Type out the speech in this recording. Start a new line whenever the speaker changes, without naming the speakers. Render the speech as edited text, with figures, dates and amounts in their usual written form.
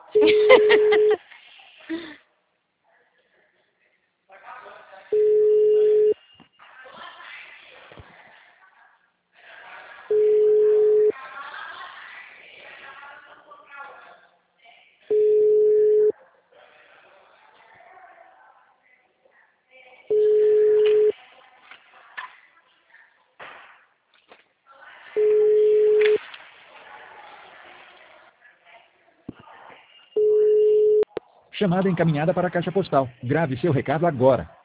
Chamada encaminhada para a caixa postal. Grave seu recado agora.